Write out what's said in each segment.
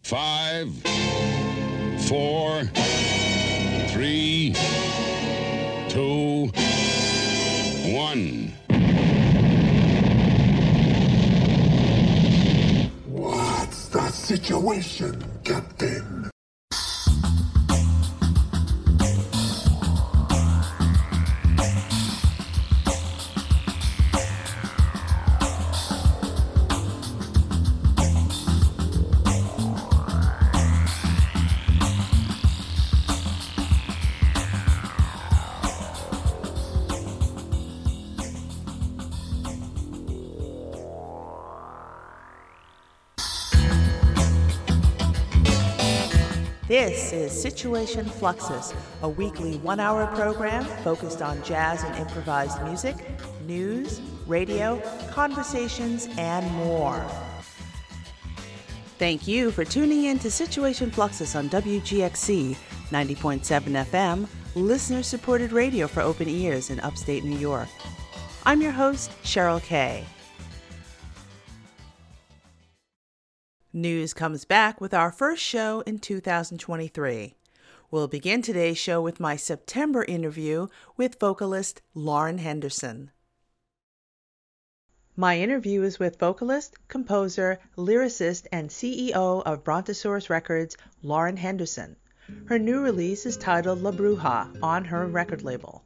5, 4, 3, 2, 1. What's the situation, Captain? This is Situation Fluxus, a weekly one-hour program focused on jazz and improvised music, news, radio, conversations, and more. Thank you for tuning in to Situation Fluxus on WGXC 90.7 FM, listener-supported radio for open ears in upstate New York. I'm your host, Cheryl Kay. News comes back with our first show in 2023. We'll begin today's show with my September interview with vocalist Lauren Henderson. My interview is with vocalist, composer, lyricist, and CEO of Brontosaurus Records, Lauren Henderson. Her new release is titled La Bruja on her record label.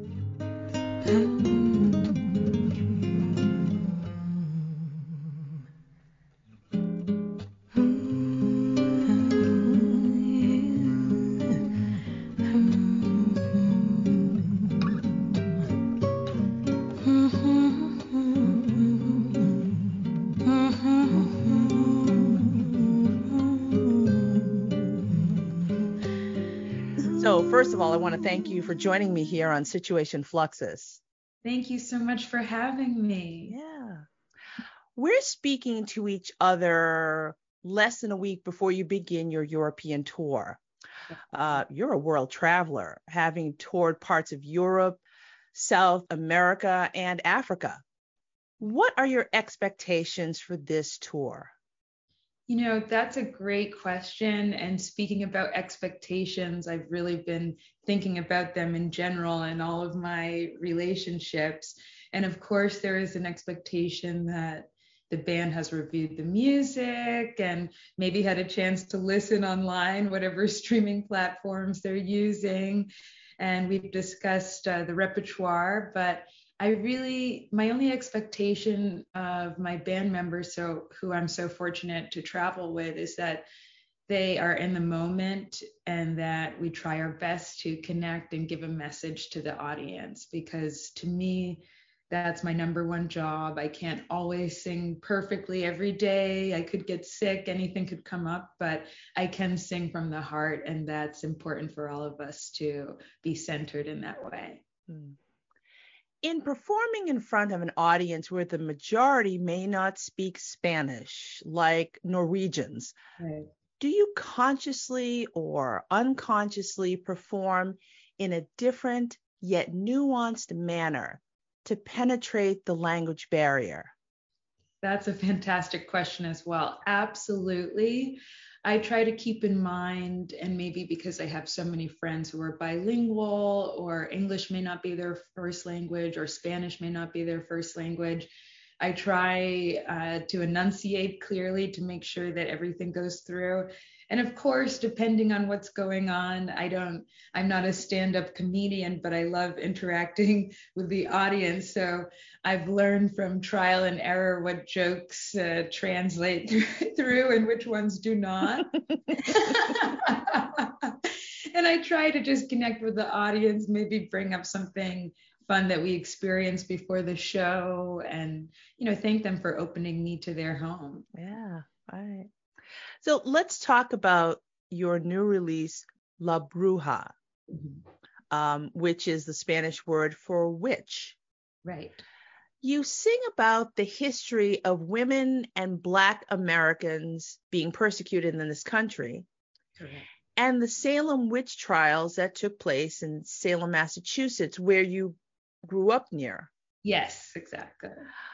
So first of all, I want to thank you for joining me here on Situation Fluxus. Thank you so much for having me. Yeah. We're speaking to each other less than a week before you begin your European tour. You're a world traveler, having toured parts of Europe, South America, and Africa. What are your expectations for this tour? You know, that's a great question. And speaking about expectations, I've really been thinking about them in general in all of my relationships. And of course, there is an expectation that the band has reviewed the music and maybe had a chance to listen online, whatever streaming platforms they're using. And we've discussed the repertoire, but my only expectation of my band members, who I'm so fortunate to travel with, is that they are in the moment and that we try our best to connect and give a message to the audience, because to me, that's my number one job. I can't always sing perfectly every day. I could get sick, anything could come up, but I can sing from the heart, and that's important for all of us to be centered in that way. In performing in front of an audience where the majority may not speak Spanish, like Norwegians, Right. Do you consciously or unconsciously perform in a different yet nuanced manner to penetrate the language barrier? That's a fantastic question as well. Absolutely. I try to keep in mind, and maybe because I have so many friends who are bilingual, or English may not be their first language, or Spanish may not be their first language, I try to enunciate clearly to make sure that everything goes through. And of course, depending on what's going on, I'm not a stand-up comedian, but I love interacting with the audience. So I've learned from trial and error what jokes translate through and which ones do not. And I try to just connect with the audience, maybe bring up something fun that we experienced before the show, and thank them for opening me to their home. Yeah, right. So let's talk about your new release, La Bruja, which is the Spanish word for witch. Right. You sing about the history of women and Black Americans being persecuted in this country. Correct. And the Salem witch trials that took place in Salem, Massachusetts, where you grew up near. Yes, exactly.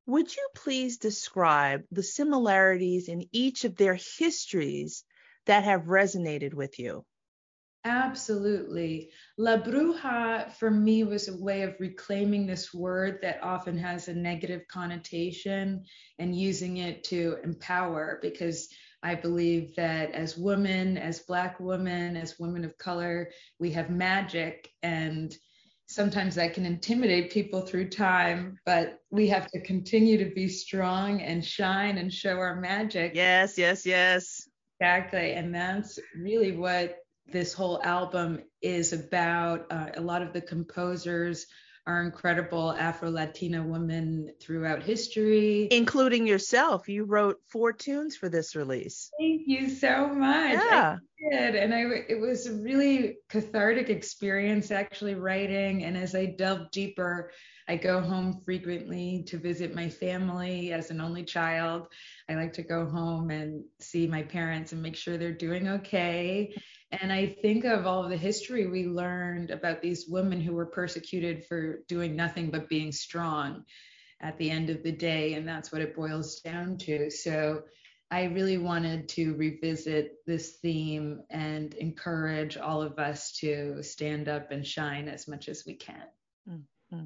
Would you please describe the similarities in each of their histories that have resonated with you? Absolutely. La Bruja for me was a way of reclaiming this word that often has a negative connotation and using it to empower, because I believe that as women, as Black women, as women of color, we have magic, and sometimes that can intimidate people through time, but we have to continue to be strong and shine and show our magic. Yes, yes, yes. Exactly. And that's really what this whole album is about. A lot of the composers are incredible Afro-Latina women throughout history. Including yourself. You wrote 4 tunes for this release. Thank you so much. Yeah. I did. And it was a really cathartic experience actually writing. And as I delve deeper, I go home frequently to visit my family as an only child. I like to go home and see my parents and make sure they're doing okay. And I think of all of the history we learned about these women who were persecuted for doing nothing but being strong at the end of the day. And that's what it boils down to. So I really wanted to revisit this theme and encourage all of us to stand up and shine as much as we can. Mm-hmm.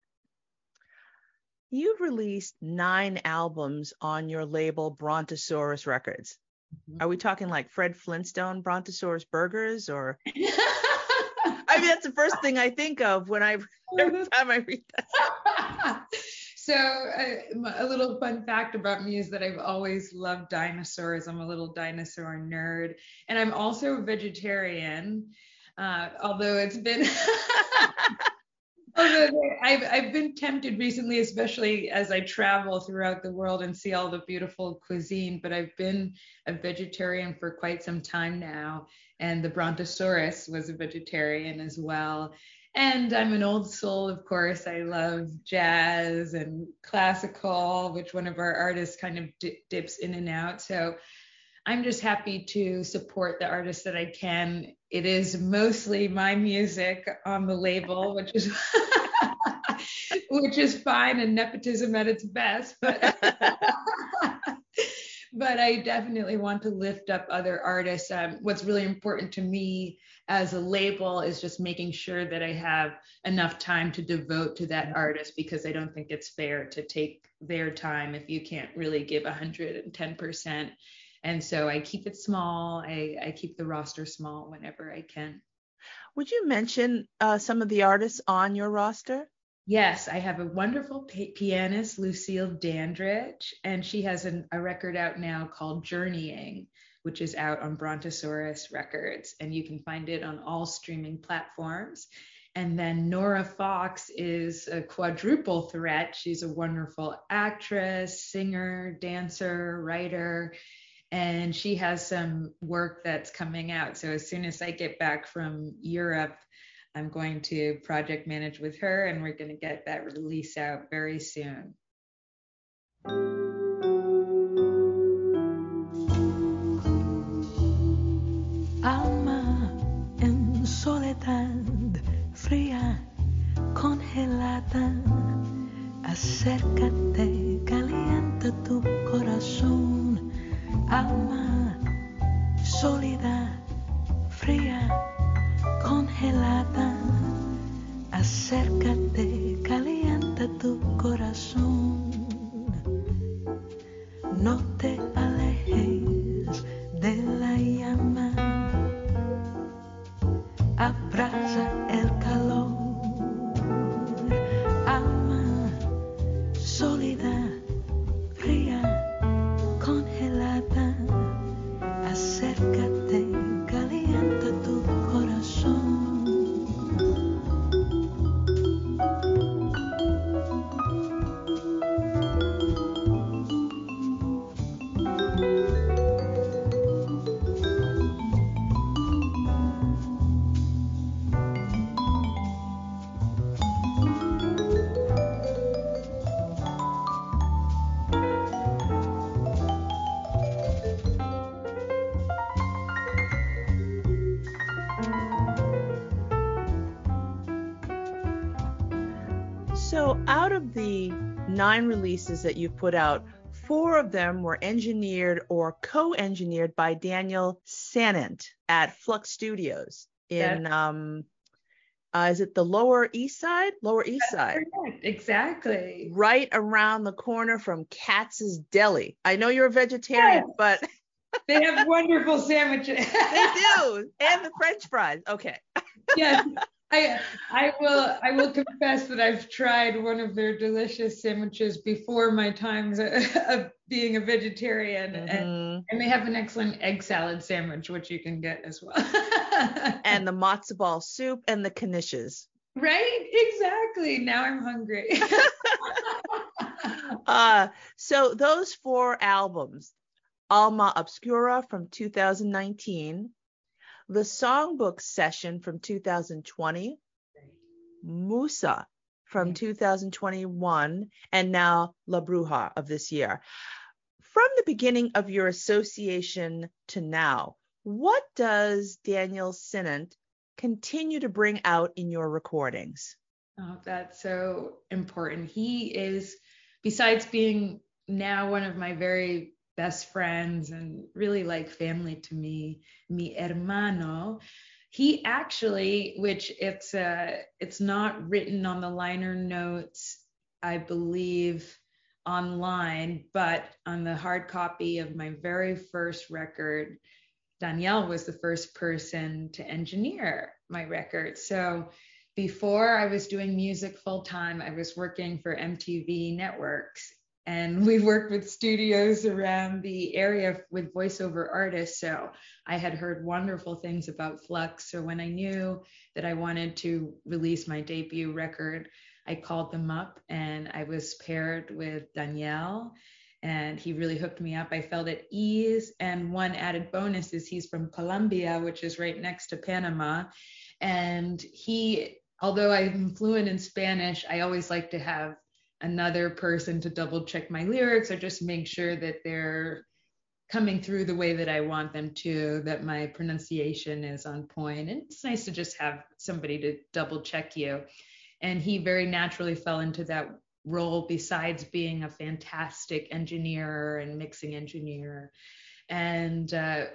You've released 9 albums on your label Brontosaurus Records. Mm-hmm. Are we talking like Fred Flintstone Brontosaurus Burgers, or? I mean, that's the first thing I think of every time I read that. So a little fun fact about me is that I've always loved dinosaurs. I'm a little dinosaur nerd, and I'm also a vegetarian, although it's been I've been tempted recently, especially as I travel throughout the world and see all the beautiful cuisine, but I've been a vegetarian for quite some time now. And the Brontosaurus was a vegetarian as well. And I'm an old soul, of course. I love jazz and classical, which one of our artists kind of dips in and out. So I'm just happy to support the artists that I can. It is mostly my music on the label, which is which is fine, and nepotism at its best. But but I definitely want to lift up other artists. What's really important to me as a label is just making sure that I have enough time to devote to that artist, because I don't think it's fair to take their time if you can't really give 110%. And so I keep it small. I keep the roster small whenever I can. Would you mention some of the artists on your roster? Yes, I have a wonderful pianist, Lucille Dandridge, and she has a record out now called Journeying, which is out on Brontosaurus Records, and you can find it on all streaming platforms. And then Nora Fox is a quadruple threat. She's a wonderful actress, singer, dancer, writer, and she has some work that's coming out. So as soon as I get back from Europe, I'm going to project manage with her, and we're going to get that release out very soon. Alma en soledad, fría, congelada, acércate, calienta tu corazón. Alma sólida, fría, congelada, acércate, calienta tu corazón. No te alejes de la llama, abraza el calor. Alma sólida, fría, congelada, acércate, calienta tu corazón. So out of the 9 releases that you've put out. 4 of them were engineered or co-engineered by Daniel Sannant at Flux Studios in, is it the Lower East Side? Lower East Side. Correct. Exactly. Right around the corner from Katz's Deli. I know you're a vegetarian, Yes. but They have wonderful sandwiches. they do. And the French fries. Okay. Yes. I will confess that I've tried one of their delicious sandwiches before my times of being a vegetarian, and they have an excellent egg salad sandwich, which you can get as well. And the matzo ball soup and the knishes. Right? Exactly. Now I'm hungry. So those 4 albums, Alma Obscura from 2019, the Songbook Session from 2020, Musa from 2021, and now La Bruja of this year. From the beginning of your association to now, what does Daniel Sannant continue to bring out in your recordings? Oh, that's so important. He is, besides being now one of my very best friends and really like family to me, mi hermano, he actually, which it's not written on the liner notes, I believe, online, but on the hard copy of my very first record, Daniel was the first person to engineer my record. So before I was doing music full time, I was working for MTV Networks, and we worked with studios around the area with voiceover artists. So I had heard wonderful things about Flux. So when I knew that I wanted to release my debut record, I called them up and I was paired with Daniel, and he really hooked me up. I felt at ease. And one added bonus is he's from Colombia, which is right next to Panama. And he, although I'm fluent in Spanish, I always like to have another person to double check my lyrics or just make sure that they're coming through the way that I want them to, that my pronunciation is on point. And it's nice to just have somebody to double check you. And he very naturally fell into that role, besides being a fantastic engineer and mixing engineer. And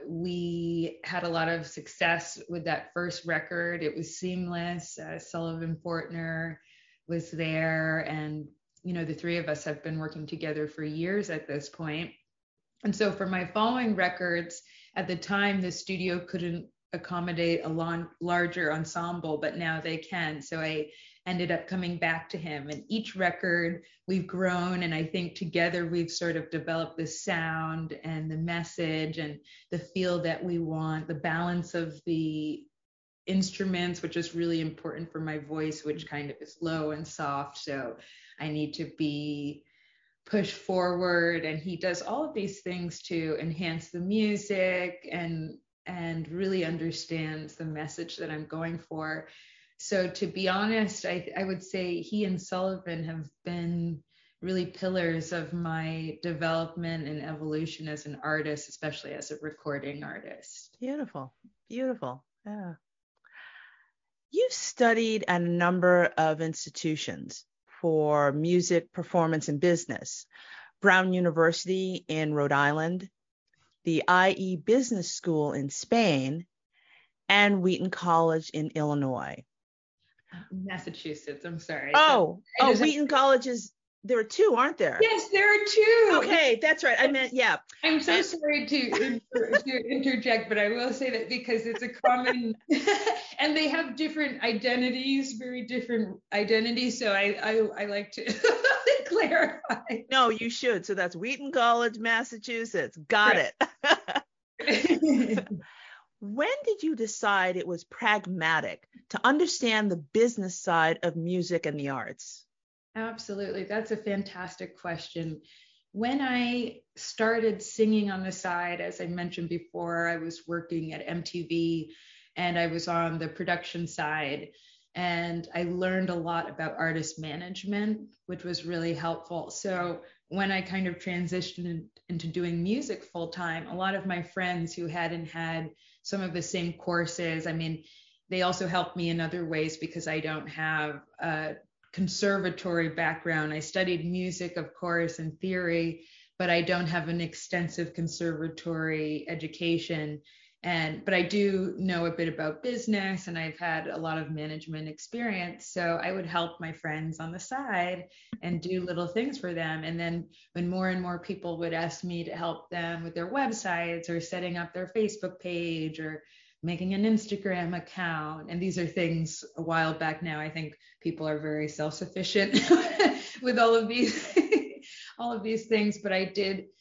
we had a lot of success with that first record. It was seamless. Sullivan Fortner was there, and the 3 of us have been working together for years at this point. And so for my following records, at the time, the studio couldn't accommodate a larger ensemble, but now they can. So I ended up coming back to him, and each record we've grown, and I think together we've sort of developed the sound and the message and the feel that we want, the balance of the instruments, which is really important for my voice, which kind of is low and soft. So I need to be pushed forward, and he does all of these things to enhance the music and really understands the message that I'm going for. So to be honest, I would say he and Sullivan have been really pillars of my development and evolution as an artist, especially as a recording artist. Beautiful, beautiful. Yeah. You've studied at a number of institutions for music, performance, and business. Brown University in Rhode Island, the IE Business School in Spain, and Wheaton College in Illinois. Massachusetts, I'm sorry. Wheaton College is, there are 2, aren't there? Yes, there are 2. Okay, that's right. I meant, yeah. I'm so sorry to interject, but I will say that because it's a common, and they have different identities, very different identities. So I like to clarify. No, you should. So that's Wheaton College, Massachusetts. Got it. When did you decide it was pragmatic to understand the business side of music and the arts? Absolutely. That's a fantastic question. When I started singing on the side, as I mentioned before, I was working at MTV and I was on the production side. And I learned a lot about artist management, which was really helpful. So when I kind of transitioned into doing music full time, a lot of my friends who hadn't had some of the same courses, I mean, they also helped me in other ways because I don't have a conservatory background. I studied music, of course, and theory, but I don't have an extensive conservatory education. But I do know a bit about business, and I've had a lot of management experience. So I would help my friends on the side and do little things for them. And then when more and more people would ask me to help them with their websites or setting up their Facebook page or making an Instagram account, and these are things a while back now, I think people are very self-sufficient with all of these things, but I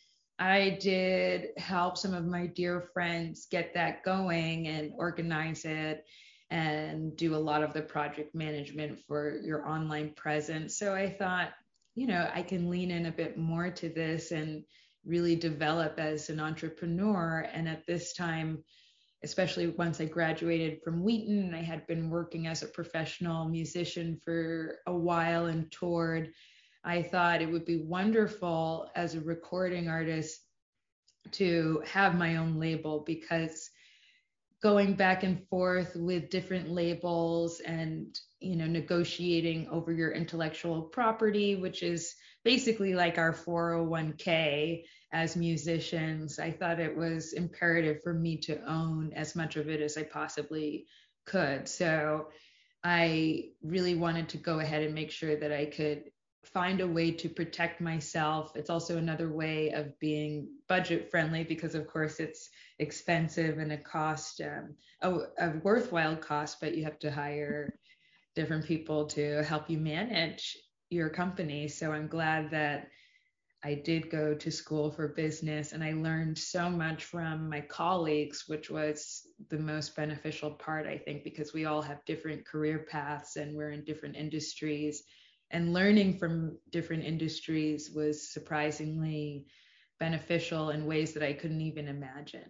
did help some of my dear friends get that going and organize it and do a lot of the project management for your online presence. So I thought, I can lean in a bit more to this and really develop as an entrepreneur. And at this time, especially once I graduated from Wheaton, I had been working as a professional musician for a while and toured. I thought it would be wonderful as a recording artist to have my own label, because going back and forth with different labels and, negotiating over your intellectual property, which is basically like our 401k as musicians, I thought it was imperative for me to own as much of it as I possibly could. So I really wanted to go ahead and make sure that I could find a way to protect myself. It's also another way of being budget friendly, because of course it's expensive and a cost, a worthwhile cost, but you have to hire different people to help you manage your company. So I'm glad that I did go to school for business, and I learned so much from my colleagues, which was the most beneficial part, I think, because we all have different career paths and we're in different industries. And learning from different industries was surprisingly beneficial in ways that I couldn't even imagine.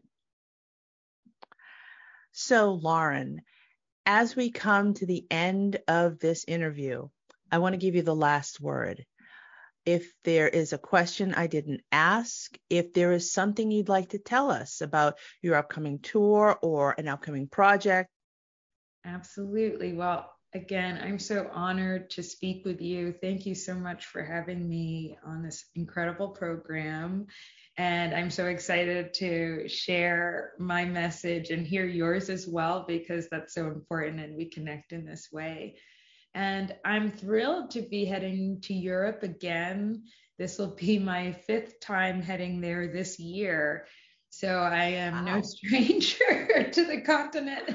So, Lauren, as we come to the end of this interview, I want to give you the last word. If there is a question I didn't ask, if there is something you'd like to tell us about your upcoming tour or an upcoming project. Absolutely. Well, again, I'm so honored to speak with you. Thank you so much for having me on this incredible program. And I'm so excited to share my message and hear yours as well, because that's so important and we connect in this way. And I'm thrilled to be heading to Europe again. This will be my 5th time heading there this year. So I am no stranger to the continent.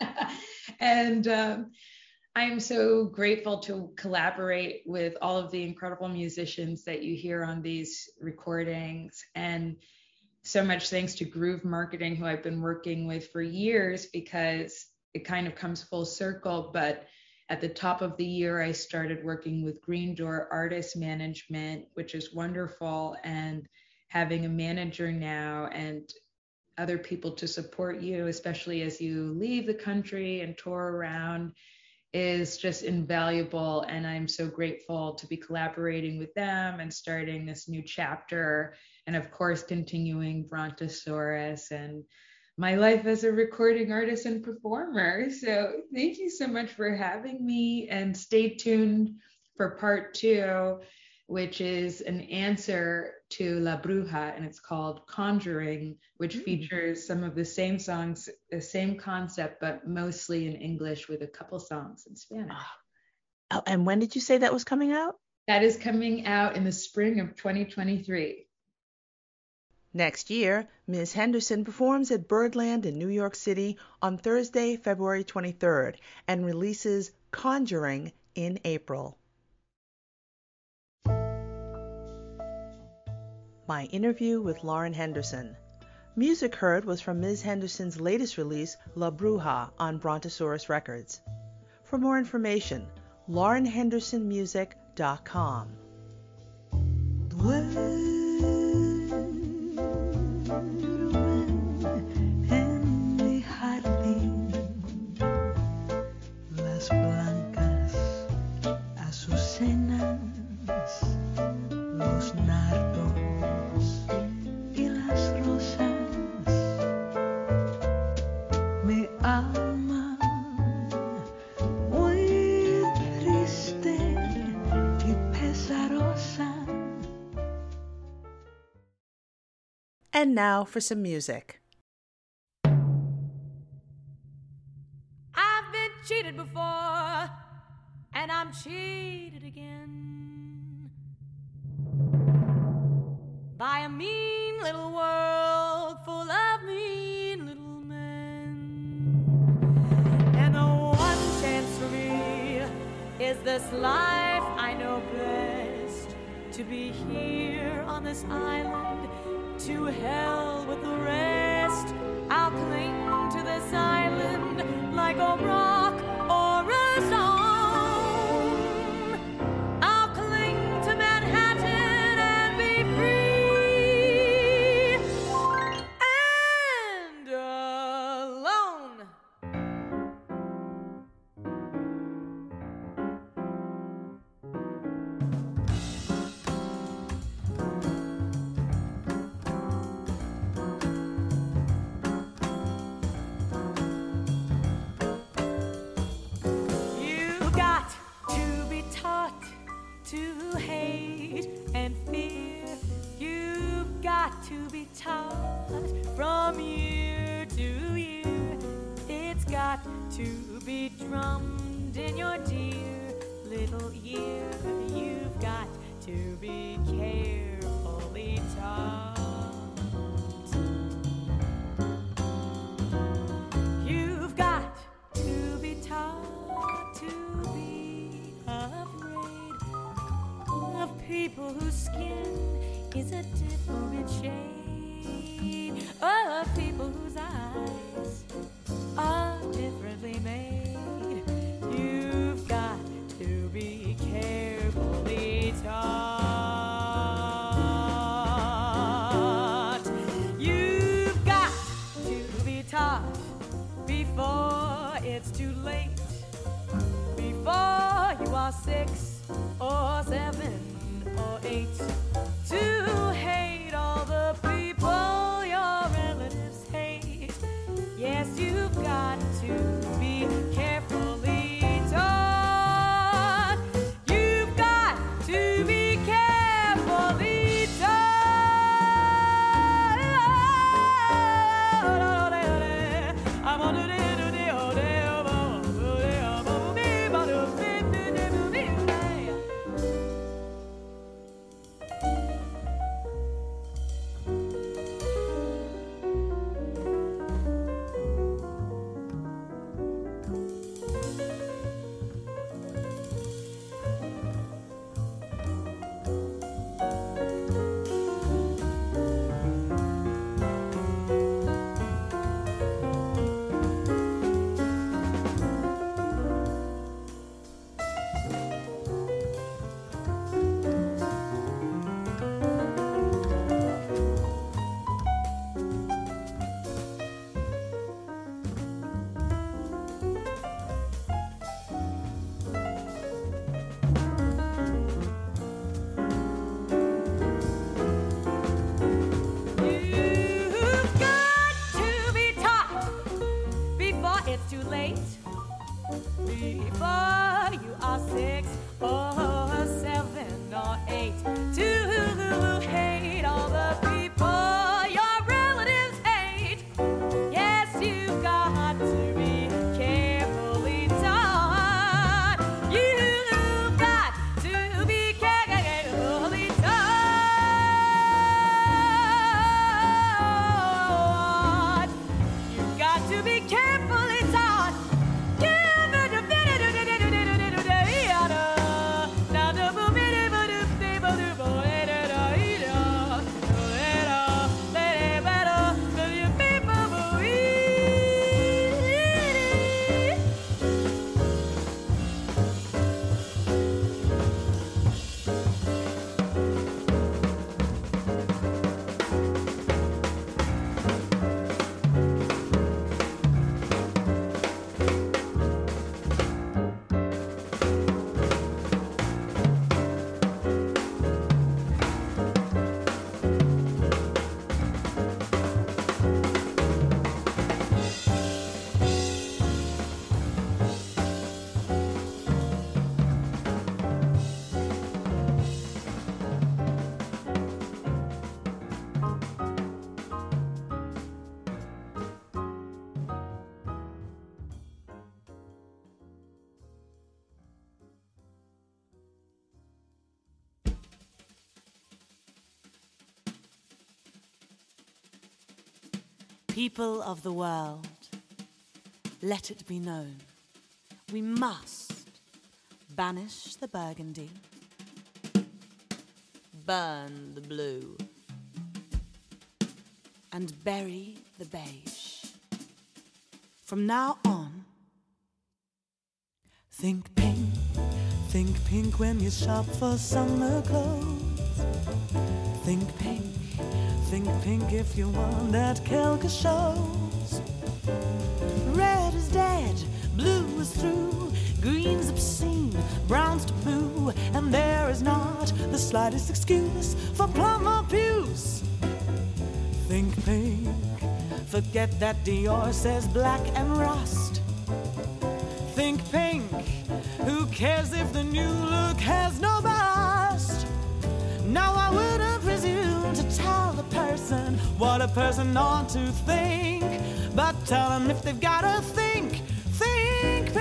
And I'm so grateful to collaborate with all of the incredible musicians that you hear on these recordings. And so much thanks to Groove Marketing, who I've been working with for years, because it kind of comes full circle. But at the top of the year, I started working with Green Door Artist Management, which is wonderful. And having a manager now and other people to support you, especially as you leave the country and tour around, is just invaluable. And I'm so grateful to be collaborating with them and starting this new chapter. And of course, continuing Brontosaurus and my life as a recording artist and performer. So thank you so much for having me, and stay tuned for part 2, which is an answer to La Bruja, and it's called Conjuring, which features some of the same songs, the same concept, but mostly in English with a couple songs in Spanish. Oh, and when did you say that was coming out? That is coming out in the spring of 2023. Next year, Ms. Henderson performs at Birdland in New York City on Thursday, February 23rd, and releases Conjuring in April. My interview with Lauren Henderson. Music heard was from Ms. Henderson's latest release, La Bruja, on Brontosaurus Records. For more information, laurenhendersonmusic.com. En mi jardín, las blancas azucenas, los nardos y las rosas, mi alma muy triste And now for some music. I've been cheated before, and I'm cheated again by a mean little world full of mean little men. And the one chance for me is this life I know best, to be here on this island, to hell with the rest. I'll cling to this island like a rock or a stone. I'll cling to Manhattan and be free and alone. To hate and fear, you've got to be taught from year to year. It's got to be drummed in your dear little ear. You've got to be carefully taught. You've got to be taught to be afraid of people whose skin is a different shade, of people whose eyes are differently made. You've got to be carefully taught. You've got to be taught before it's too late, before you are 6 or 7 or 8, to hate all the people your relatives hate. Yes, you've got to be carefully taught. You've got to be carefully People of the world, let it be known, we must banish the burgundy, burn the blue, and bury the beige. From now on, Think pink when you shop for summer clothes. Think pink if you want that Kelka shows. Red is dead, blue is through, green's obscene, brown's taboo, and there is not the slightest excuse for plum or puce. Think pink, forget that Dior says black and rust. Think pink, who cares if the new look has no bust? Now I wouldn't presume to tell a person what a person ought to think, but tell them if they've got to think pink.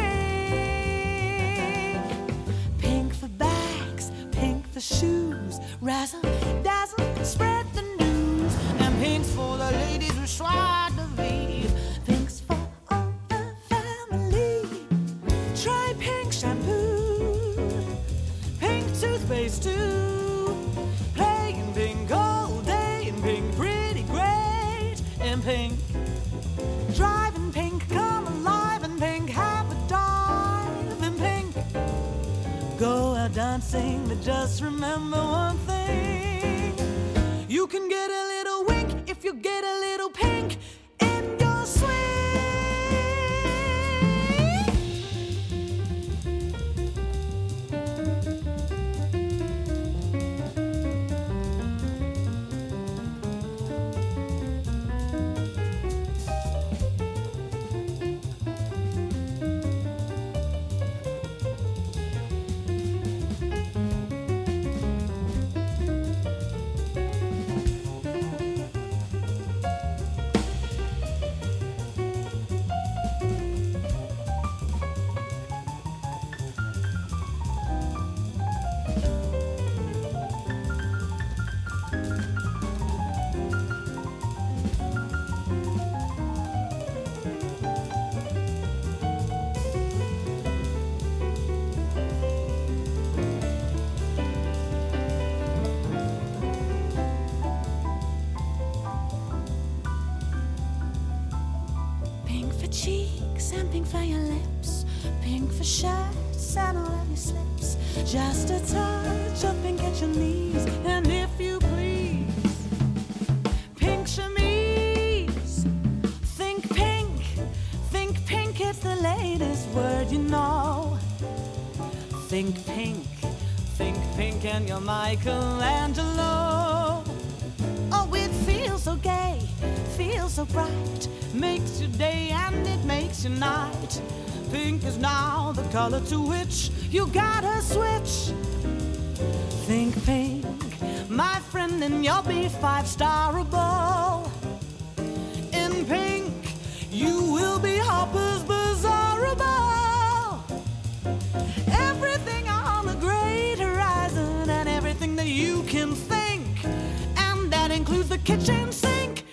Pink for bags, pink for shoes, razzle, dazzle, spread the news. And pink's for the ladies who joie de vivre. Pink's for all the family. Try pink shampoo, pink toothpaste too. Play in pink all day, in pink pretty great, in pink. Drive in pink, come alive in pink, have a dive in pink. Go out dancing, but just remember one thing. You can get a little wink if you get a little pink in your swing. Pink for cheeks and pink for your lips, pink for shirts and all of your slips. Just a touch of pink at your knees, and if you please, pink chemise. Think pink, it's the latest word you know. Think pink, and you're Michelangelo. Oh, it feels so gay, feels so bright, makes your day and it makes your night. Pink is now the color to which you gotta switch. Think pink, my friend, and you'll be five-starable. In pink, you will be Harper's Bazaarable. Everything on the great horizon and everything that you can think, and that includes the kitchen sink.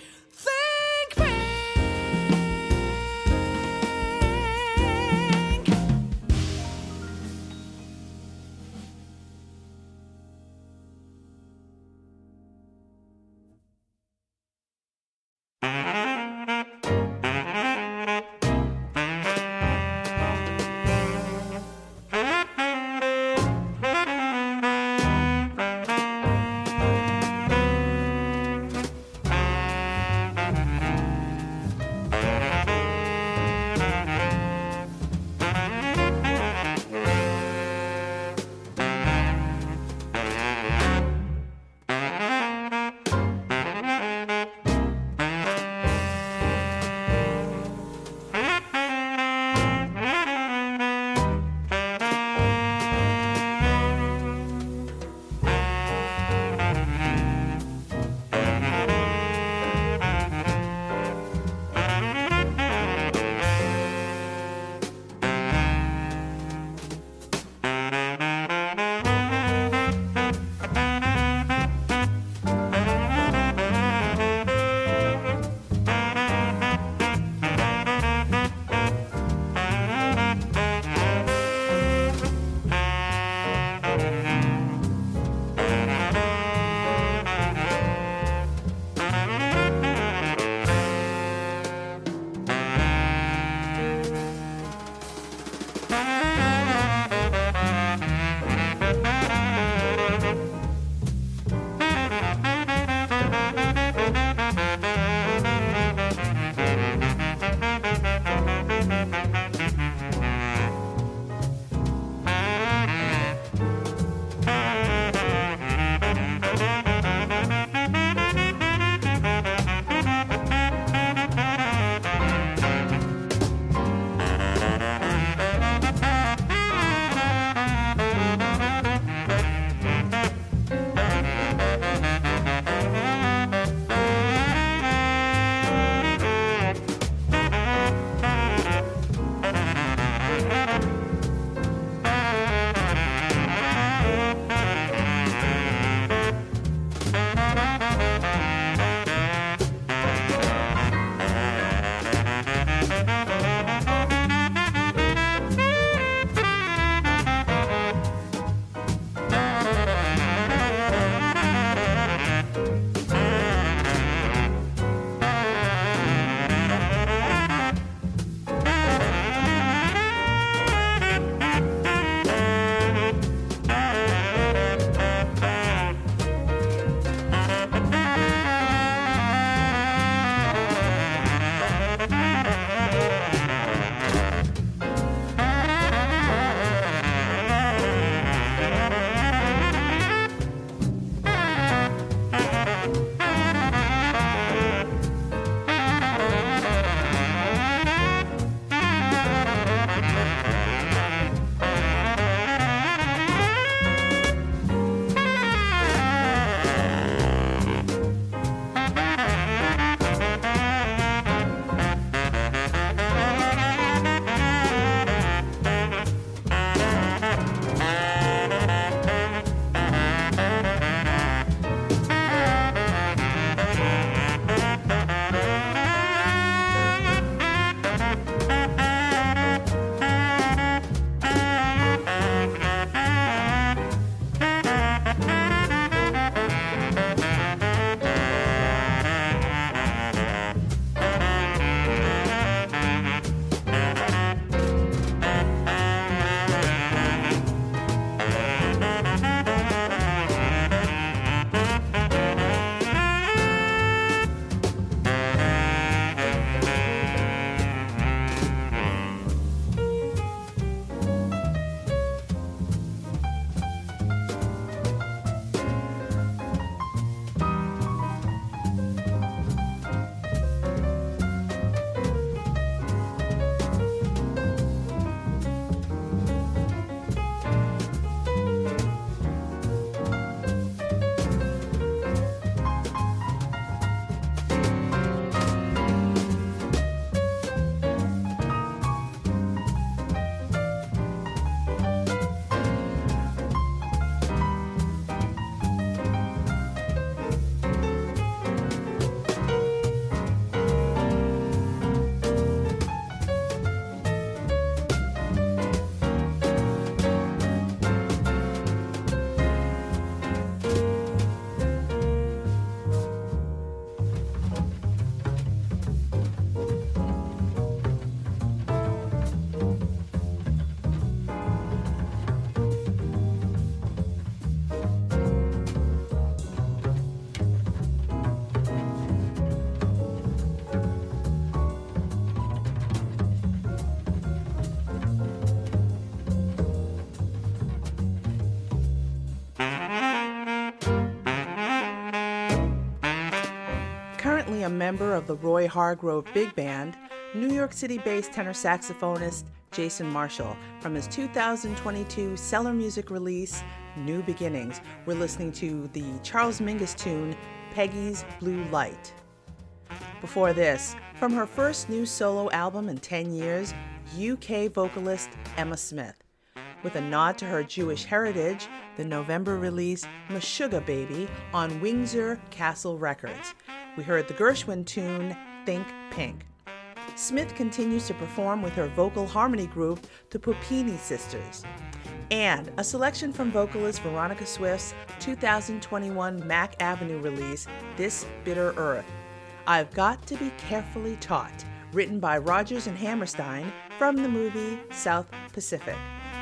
member of the Roy Hargrove Big Band, New York City-based tenor saxophonist Jason Marshall from his 2022 Cellar Music release, New Beginnings. We're listening to the Charles Mingus tune, Peggy's Blue Light. Before this, from her first new solo album in 10 years, UK vocalist Emma Smith. With a nod to her Jewish heritage, the November release Meshuggah Baby on Windsor Castle Records. We heard the Gershwin tune, Think Pink. Smith continues to perform with her vocal harmony group, the Puppini Sisters. And a selection from vocalist Veronica Swift's 2021 Mack Avenue release, This Bitter Earth. I've Got to Be Carefully Taught, written by Rodgers and Hammerstein from the movie South Pacific.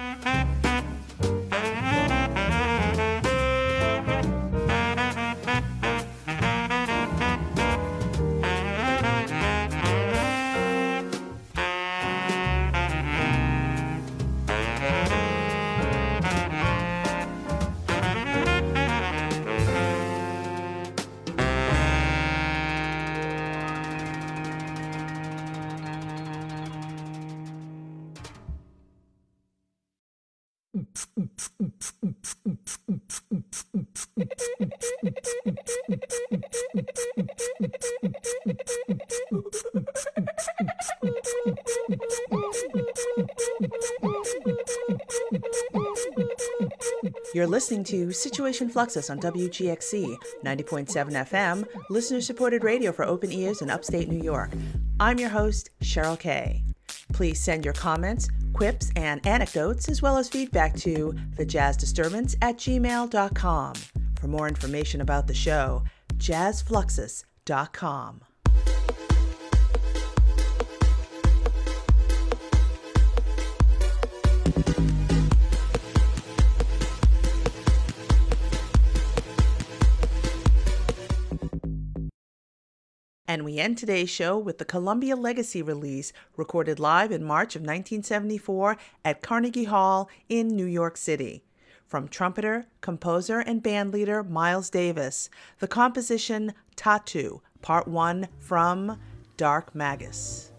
You're listening to Situation Fluxus on WGXC 90.7 FM, listener-supported radio for open ears in upstate New York. I'm your host, Cheryl Kay. Please send your comments, quips, and anecdotes, as well as feedback to thejazzdisturbance@gmail.com. For more information about the show, jazzfluxus.com. And we end today's show with the Columbia Legacy release, recorded live in March of 1974 at Carnegie Hall in New York City. From trumpeter, composer, and bandleader Miles Davis, the composition Tattoo, Part 1 from Dark Magus.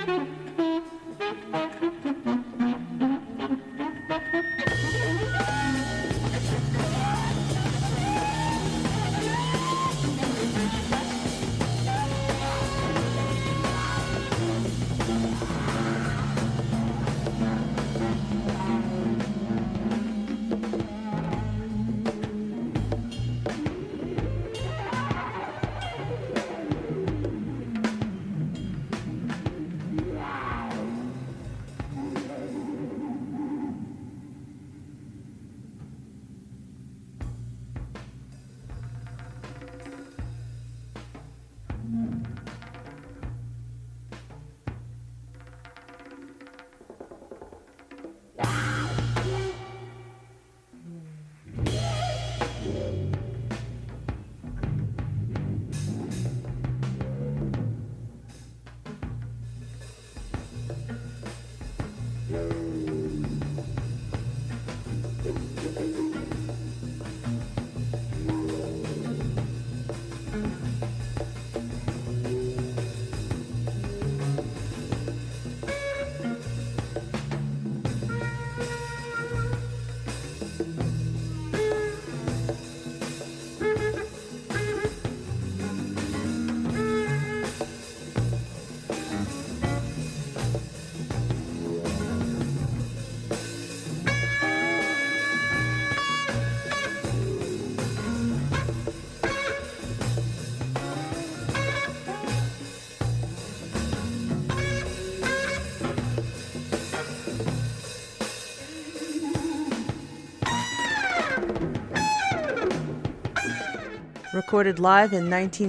Recorded live in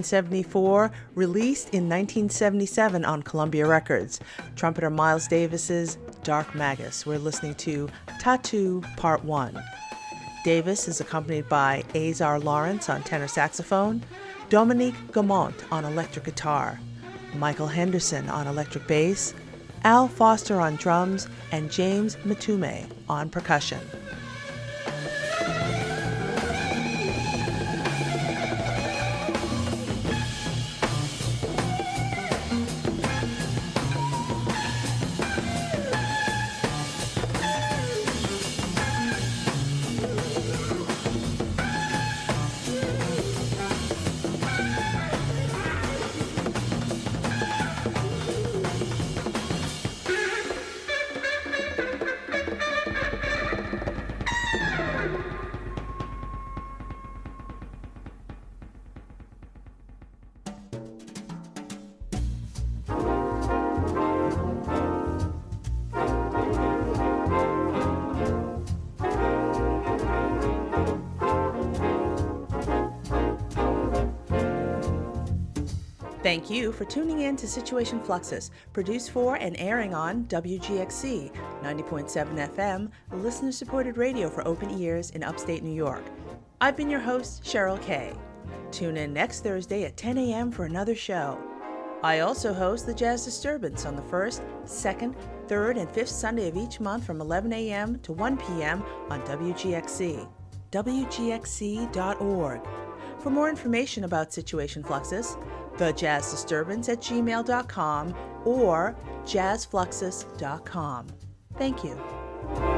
1974, released in 1977 on Columbia Records. Trumpeter Miles Davis's Dark Magus. We're listening to Tattoo Part 1. Davis is accompanied by Azar Lawrence on tenor saxophone, Dominique Gaumont on electric guitar, Michael Henderson on electric bass, Al Foster on drums, and James Matume on percussion. Thank you for tuning in to Situation Fluxus, produced for and airing on WGXC 90.7 FM, listener-supported radio for open ears in upstate New York. I've been your host, Cheryl Kay. Tune in next Thursday at 10 a.m. for another show. I also host the Jazz Disturbance on the 1st, 2nd, 3rd, and 5th Sunday of each month from 11 a.m. to 1 p.m. on WGXC. WGXC.org. For more information about Situation Fluxus, thejazzddisturbance@gmail.com or jazzfluxus.com. Thank you.